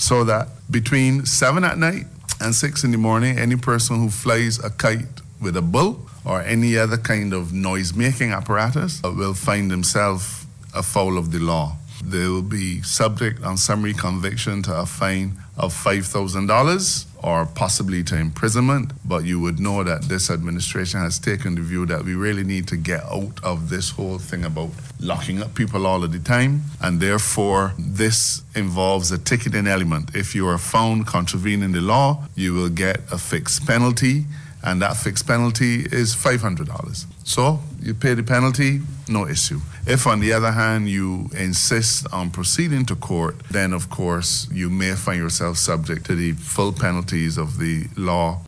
so that between 7 at night and 6 in the morning, any person who flies a kite with a bull or any other kind of noise-making apparatus will find themselves afoul of the law. They will be subject on summary conviction to a fine of $5,000 or possibly to imprisonment. But you would know that this administration has taken the view that we really need to get out of this whole thing about locking up people all of the time. And therefore, this involves a ticketing element. If you are found contravening the law, you will get a fixed penalty, and that fixed penalty is $500. So you pay the penalty, no issue. If, on the other hand, you insist on proceeding to court, then, of course, you may find yourself subject to the full penalties of the law.